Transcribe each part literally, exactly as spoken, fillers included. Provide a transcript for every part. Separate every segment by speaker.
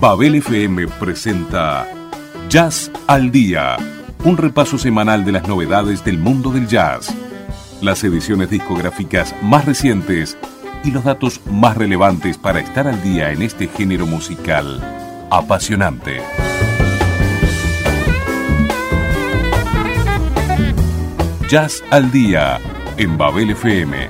Speaker 1: Babel F M presenta Jazz al Día, un repaso semanal de las novedades del mundo del jazz, las ediciones discográficas más recientes y los datos más relevantes para estar al día en este género musical apasionante. Jazz al Día en Babel F M.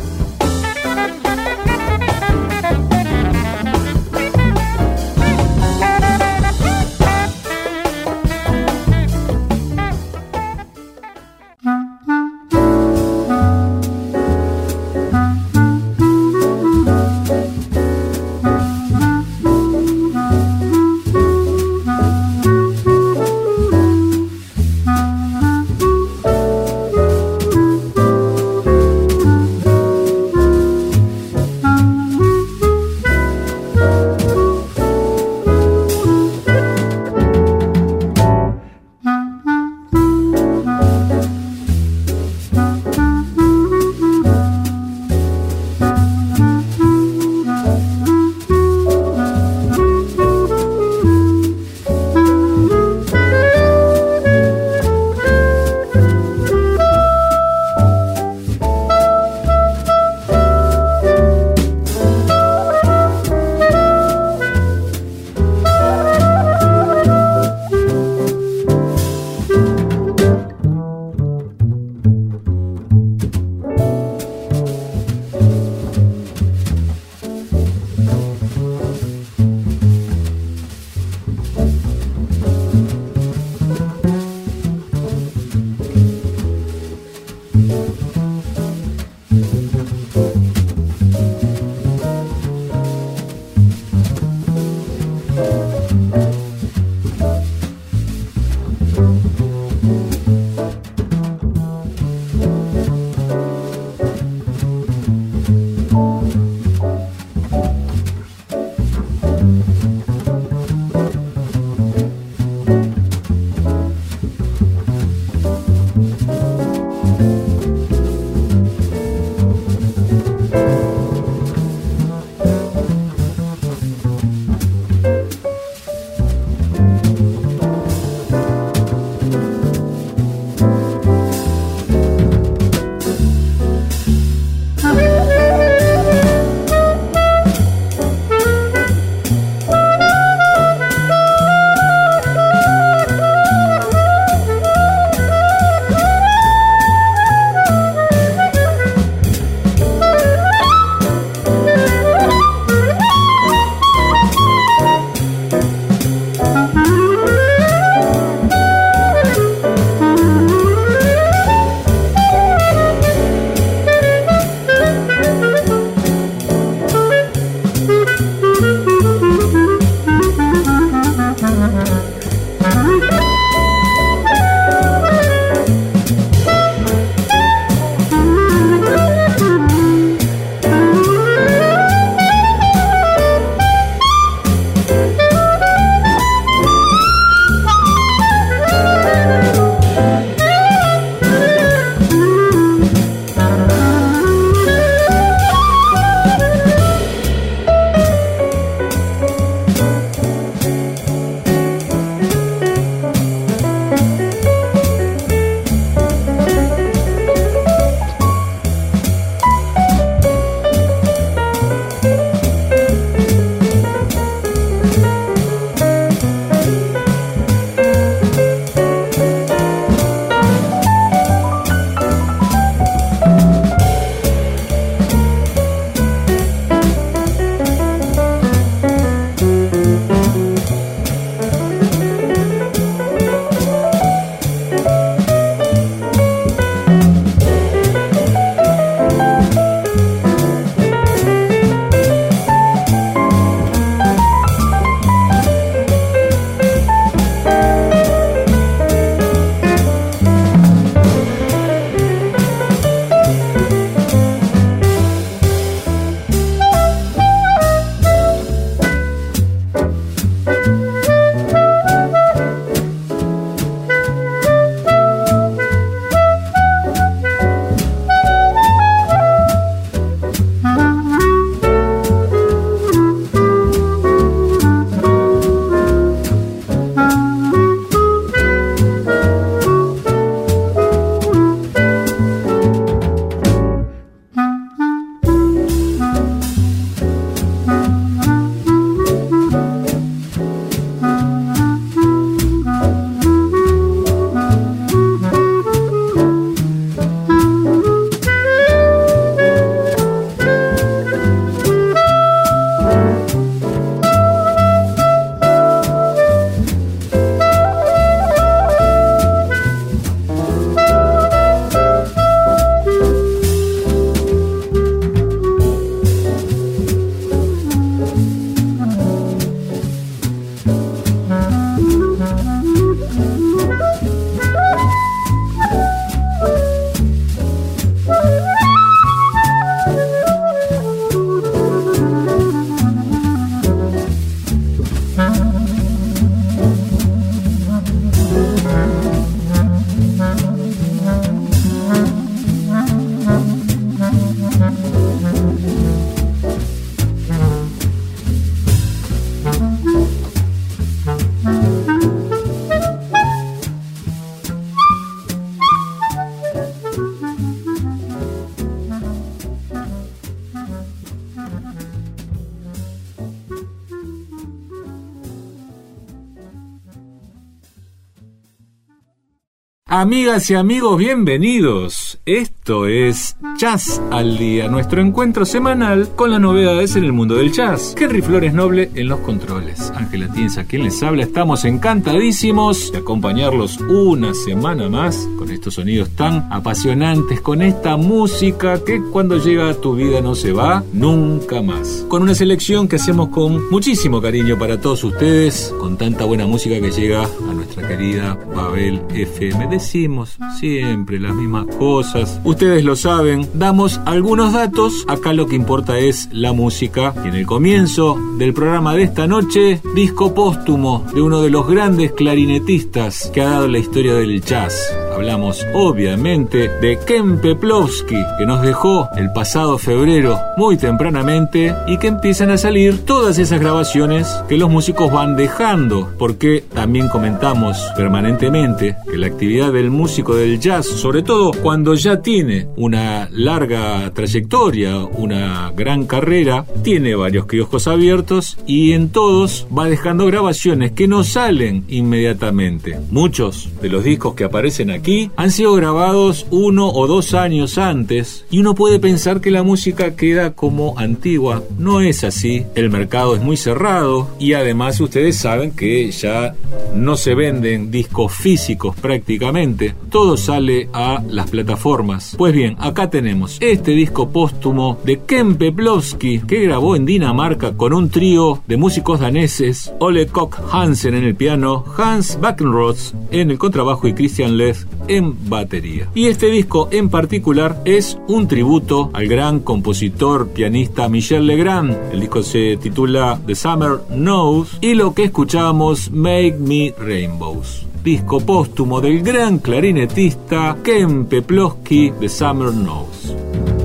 Speaker 2: Amigas y amigos, bienvenidos. Esto es Jazz al Día, nuestro encuentro semanal con las novedades en el mundo del jazz. Henry Flores Noble en los controles. Ángela Tienza, a quien les habla. Estamos encantadísimos de acompañarlos una semana más con estos sonidos tan apasionantes, con esta música que cuando llega a tu vida no se va nunca más. Con una selección que hacemos con muchísimo cariño para todos ustedes, con tanta buena música que llega a nuestra querida Babel F M. Decimos siempre las mismas cosas, ustedes lo saben, damos algunos datos, acá lo que importa es la música. Y en el comienzo del programa de esta noche, disco póstumo de uno de los grandes clarinetistas que ha dado la historia del jazz. Hablamos obviamente de Ken Peplowski, que nos dejó el pasado febrero muy tempranamente, y que empiezan a salir todas esas grabaciones que los músicos van dejando, porque también comentamos permanentemente que la actividad del músico del jazz, sobre todo cuando ya tiene una larga trayectoria, una gran carrera, tiene varios kioscos abiertos y en todos va dejando grabaciones que no salen inmediatamente. Muchos de los discos que aparecen aquí Aquí han sido grabados uno o dos años antes y uno puede pensar que la música queda como antigua. No es así, el mercado es muy cerrado y además ustedes saben que ya no se venden discos físicos prácticamente, todo sale a las plataformas. Pues bien, acá tenemos este disco póstumo de Ken Peplowski, que grabó en Dinamarca con un trío de músicos daneses, Ole Kock Hansen en el piano, Hans Backenroth en el contrabajo y Christian Leth en batería. Y este disco en particular es un tributo al gran compositor pianista Michel Legrand. El disco se titula The Summer Knows y lo que escuchamos, Make Me Rainbows. Disco póstumo del gran clarinetista Ken Peplowski, The Summer Knows.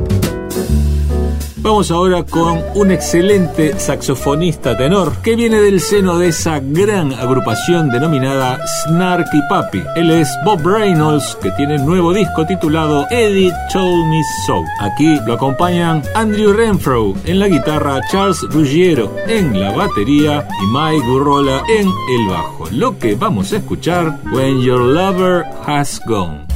Speaker 2: Vamos ahora con un excelente saxofonista tenor que viene del seno de esa gran agrupación denominada Snarky Puppy. Él es Bob Reynolds, que tiene un nuevo disco titulado Eddie Told Me So. Aquí lo acompañan Andrew Renfro en la guitarra, Charles Ruggiero en la batería y Mike Gurrola en el bajo. Lo que vamos a escuchar, When Your Lover Has Gone.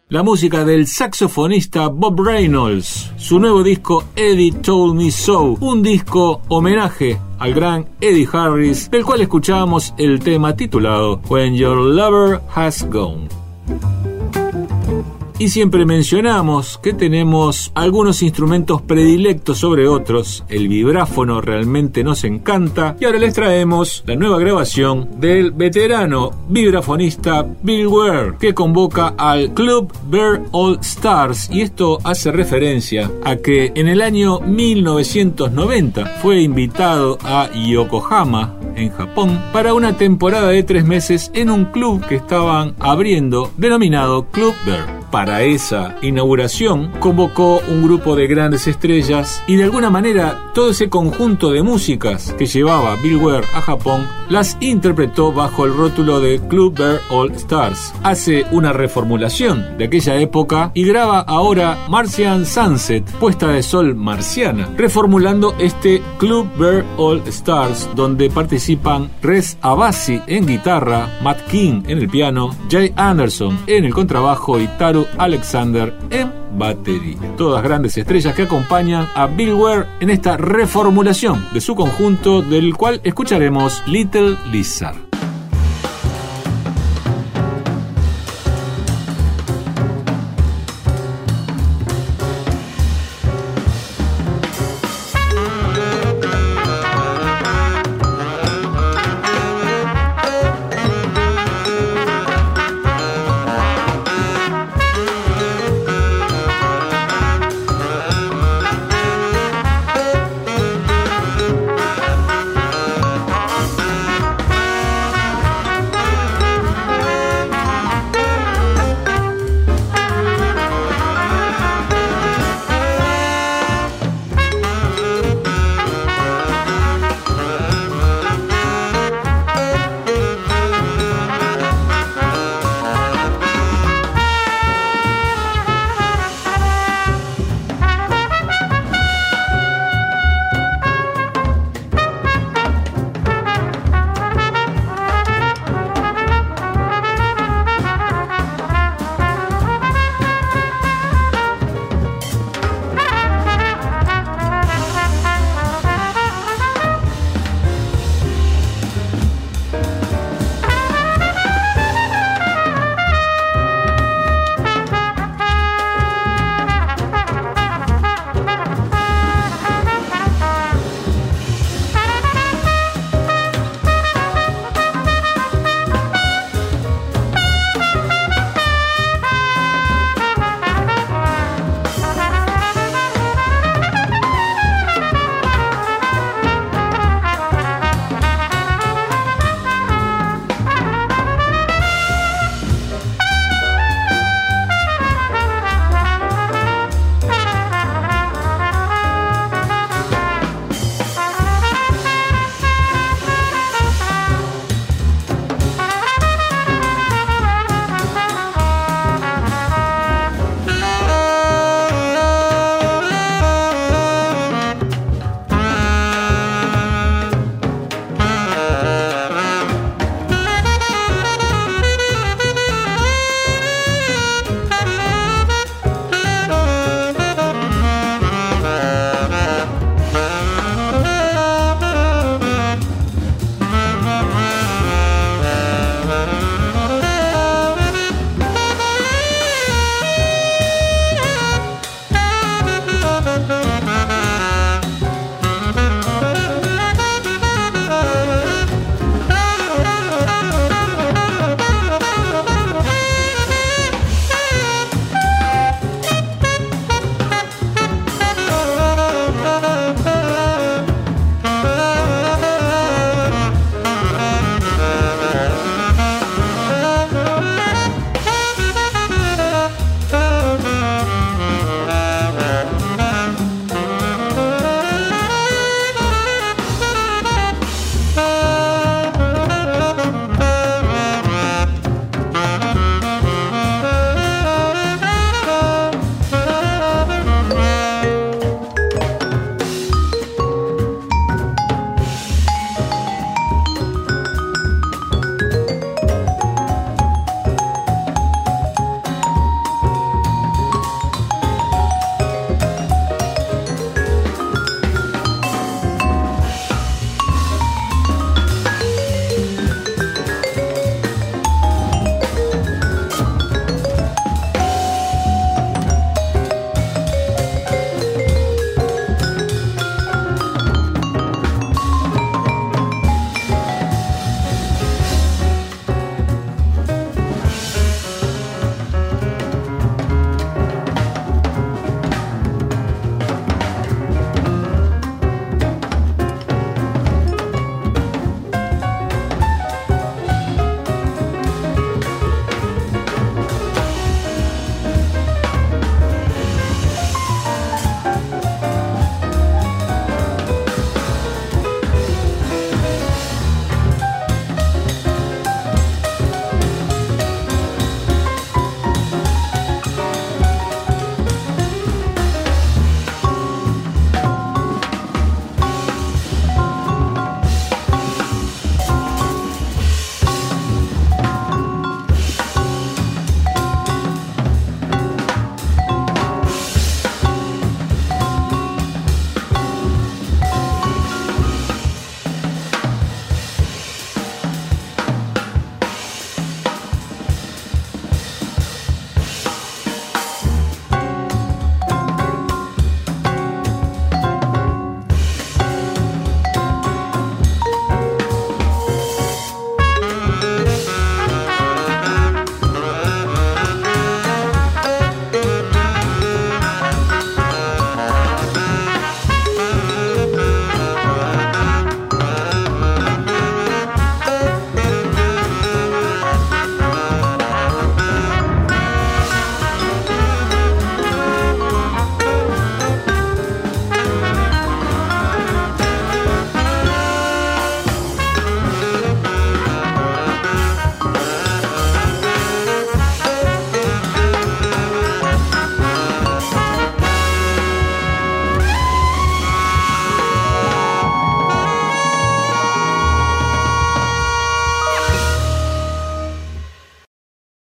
Speaker 2: la música del saxofonista Bob Reynolds, su nuevo disco Eddie Told Me So, un disco homenaje al gran Eddie Harris, del cual escuchábamos el tema titulado When Your Lover Has Gone. Y siempre mencionamos que tenemos algunos instrumentos predilectos sobre otros. El vibráfono realmente nos encanta. Y ahora les traemos la nueva grabación del veterano vibrafonista Bill Ware, que convoca al Club Bear All Stars. Y esto hace referencia a que en el año mil novecientos noventa fue invitado a Yokohama, en Japón, para una temporada de tres meses en un club que estaban abriendo denominado Club Bear. Para esa inauguración convocó un grupo de grandes estrellas y de alguna manera todo ese conjunto de músicas que llevaba Bill Ware a Japón las interpretó bajo el rótulo de Club Bear All Stars. Hace una reformulación de aquella época y graba ahora Martian Sunset, puesta de sol marciana, reformulando este Club Bear All Stars, donde participan Rez Abbasi en guitarra, Matt King en el piano, Jay Anderson en el contrabajo y Taru Alexander en batería. Todas grandes estrellas que acompañan a Bill Ware en esta reformulación de su conjunto, del cual escucharemos Little Lizard.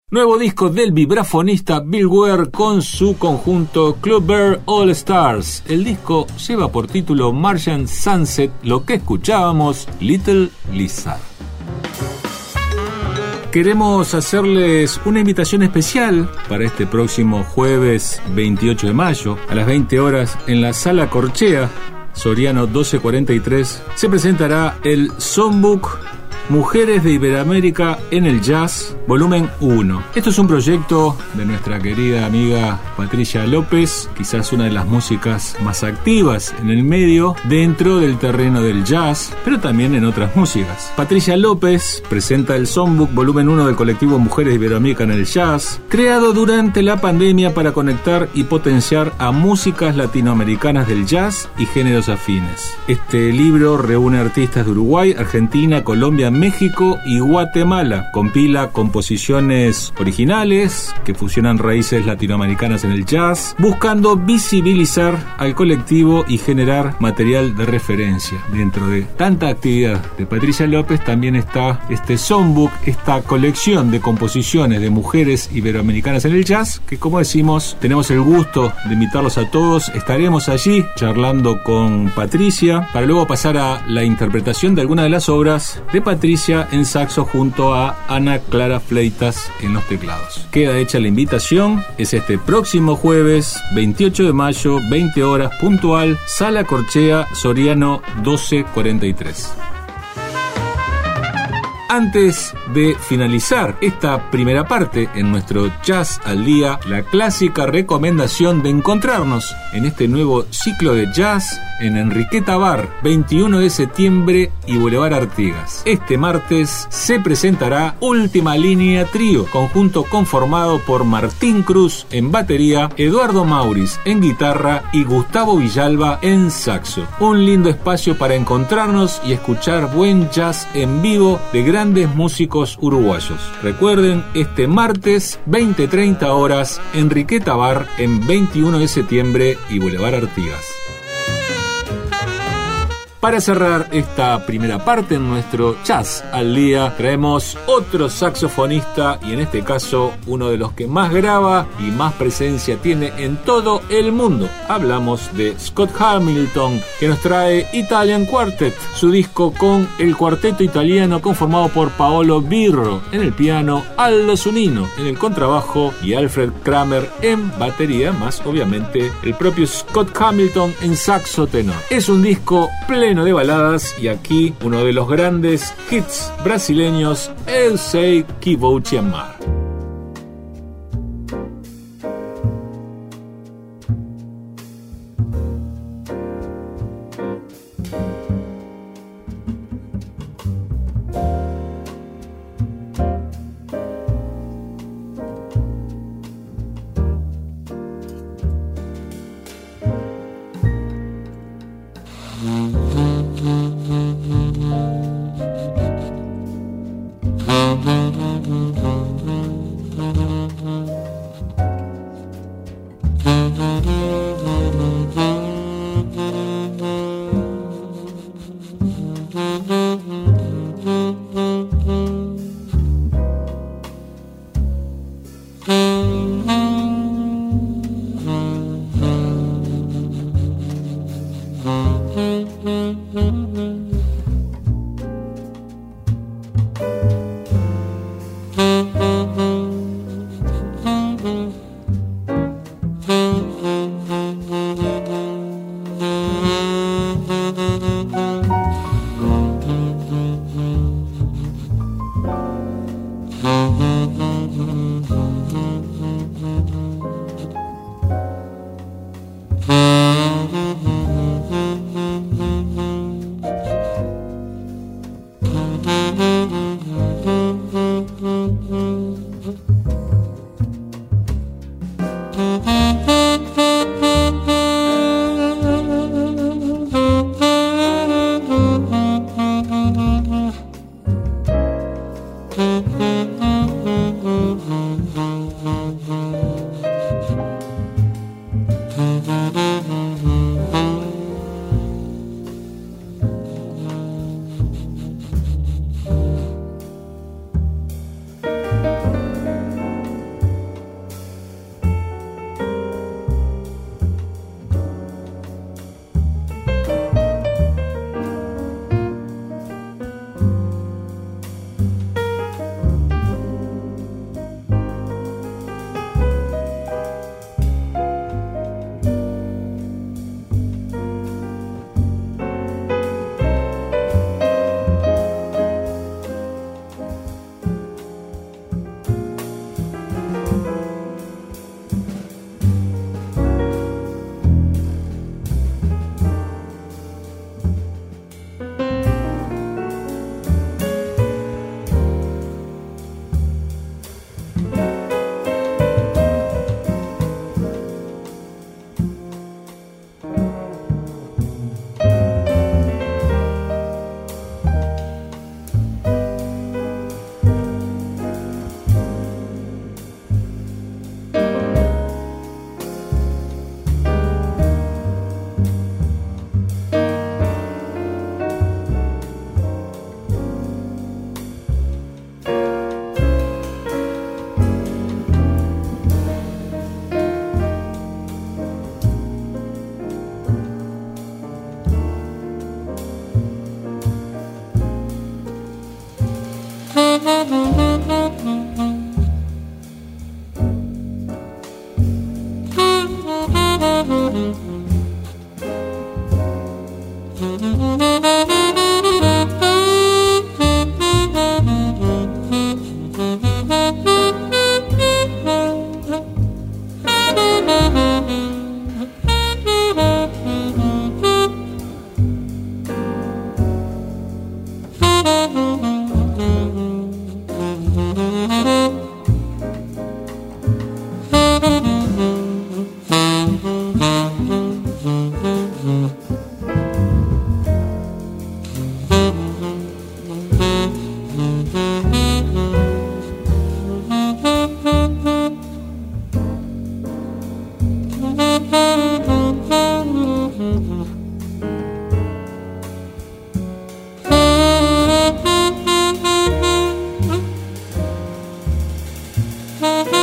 Speaker 2: Nuevo disco del vibrafonista Bill Ware con su conjunto Club Bear All Stars. El disco lleva por título Martian Sunset, lo que escuchábamos, Little Lizard. Queremos hacerles una invitación especial para este próximo jueves veintiocho de mayo a las veinte horas en la Sala Corchea, Soriano doce cuarenta y tres. Se presentará el Songbook Mujeres de Iberoamérica en el Jazz, volumen uno. Esto es un proyecto de nuestra querida amiga Patricia López, quizás una de las músicas más activas en el medio dentro del terreno del jazz, pero también en otras músicas. Patricia López presenta el Songbook volumen uno del colectivo Mujeres de Iberoamérica en el Jazz, creado durante la pandemia para conectar y potenciar a músicas latinoamericanas del jazz y géneros afines. Este libro reúne artistas de Uruguay, Argentina, Colombia, México y Guatemala. Compila composiciones originales que fusionan raíces latinoamericanas en el jazz, buscando visibilizar al colectivo y generar material de referencia. Dentro de tanta actividad de Patricia López también está este Songbook, esta colección de composiciones de mujeres iberoamericanas en el jazz, que, como decimos, tenemos el gusto de invitarlos a todos. Estaremos allí charlando con Patricia para luego pasar a la interpretación de algunas de las obras de Patricia en saxo junto a Ana Clara Fleitas en los teclados. Queda hecha la invitación, es este próximo jueves veintiocho de mayo, veinte horas puntual, Sala Corchea, Soriano doce cuarenta y tres. Antes de finalizar esta primera parte en nuestro Jazz al Día, la clásica recomendación de encontrarnos en este nuevo ciclo de jazz en Enriqueta Bar, veintiuno de septiembre y Boulevard Artigas. Este martes se presentará Última Línea Trío, conjunto conformado por Martín Cruz en batería, Eduardo Mauriz en guitarra y Gustavo Villalba en saxo. Un lindo espacio para encontrarnos y escuchar buen jazz en vivo de gran grandes músicos uruguayos. Recuerden, este martes veinte treinta horas, Enriqueta Bar en veintiuno de septiembre y Boulevard Artigas. Para cerrar esta primera parte en nuestro Jazz al Día, traemos otro saxofonista y en este caso uno de los que más graba y más presencia tiene en todo el mundo. Hablamos de Scott Hamilton, que nos trae Italian Quartet, su disco con el cuarteto italiano conformado por Paolo Birro en el piano, Aldo Zunino en el contrabajo y Alfred Kramer en batería, más obviamente el propio Scott Hamilton en saxo tenor. Es un disco pleno de baladas y aquí uno de los grandes hits brasileños, Eu Sei Que Vou Te Amar.
Speaker 3: Thank you.